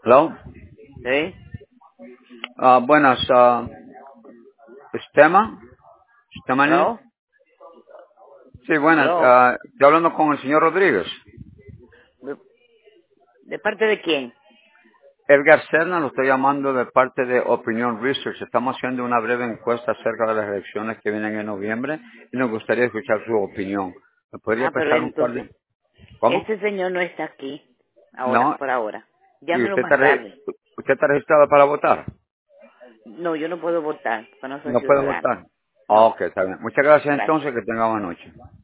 Hello. ¿Sí? Buenas. Estema. Estemanil. ¿Aló? Sí, buenas. ¿Aló? Estoy hablando con el señor Rodríguez. ¿De, de parte de quién? Edgar Serna, lo estoy llamando de parte de Opinion Research. Estamos haciendo una breve encuesta acerca de las elecciones que vienen en noviembre y nos gustaría escuchar su opinión. ¿Me podría Ah, pero prestar un par entonces, de... ¿Cómo? ese señor no está aquí, ahora, No. por ahora. ¿Y Llámelo más tarde. usted está registrado para votar? No, yo no puedo votar, porque no soy No puede ciudadana. votar. No, Ok, está bien. Muchas gracias gracias. entonces. Que tenga buena noche.